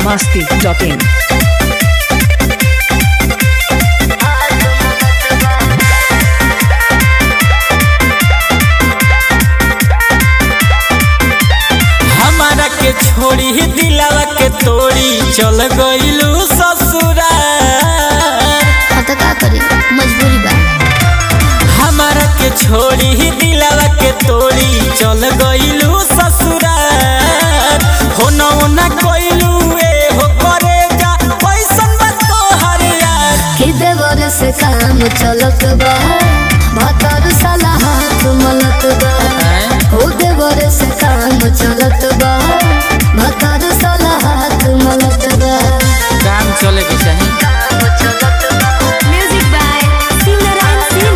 biharmasti.in हमारा के छोड़ी दिलावा के तोड़ी चल गइलू ससुराल। का करी मजबूरी बा। हमारा के छोड़ी दिलावा के तोड़ी चल गइलू ससुराल। हो ना कोइलू ए हो करे जा पैसन बा तोहर यार। कि देवर से काम चलत बा भतर साला हाथ मलत बा। हो देवर से काम चलत बा भतर साला हाथ मलत बा। काम चले के चाही। Music by Simran Singh.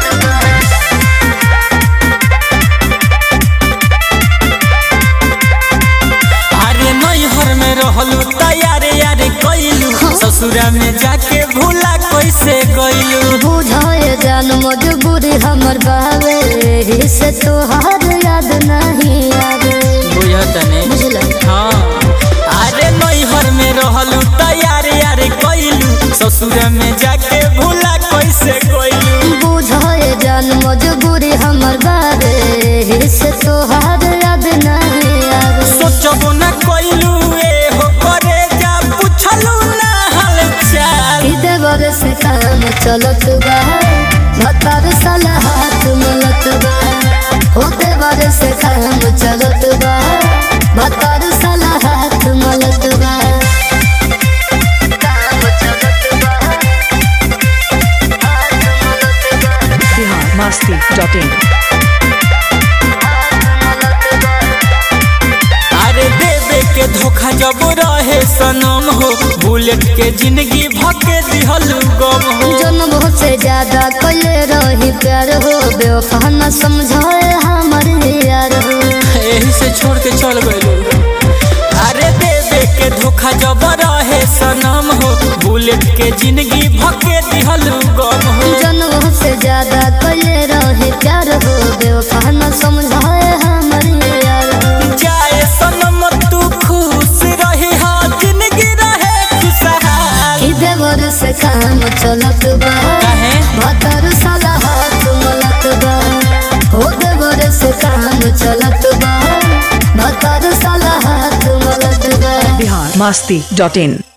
अरे नैहर में रहलू तैयारे यारे कइलू ससुरा में जाके भूला कैसे गइलू। बुझाए जान मजबूरी हमर बावे से तोहार याद नहीं आवे। बुझतने बुझल हाँ। अरे नैहर में रहलू तैयारे यारे कइलू ससुरा में जाके भूला कैसे गइलू। बुझाए जान मजबूरी हमर बावे से तोहार याद नहीं आवे। सोचबो ना कइलू ए हो करे जा पूछलू ना हाल चाल। कि देवर से काम चलत बा भतर साला हाथ मलत बा। हो देवर से काम चलत बा भतर साला हाथ मलत बा। biharmasti.in अरे देवे के धोखा जब रहे सनम हो बुलेट के जिंदगी भके दिहल गम हो। जन्म से ज्यादा कले रही प्यार हो बेवफा न समझाए हमर यार हो। यही से छोड़ के चल गइलू। अरे देवे के धोखा जब रहे सनम हो बुलेट के जिंदगी भके दिहल गम हो। जन्म से ज्यादा कले रही प्यार हो बेवफा न समझाए हमर यार हो। जाए सनम तू खुश रही हा जिंदगी रहे खुशहाल। कि देवर से काम चलत बा काहे भतर साला हाथ मलत बा। हो देवर से काम चलत बा भतर साला हाथ मलत बा। biharmasti.in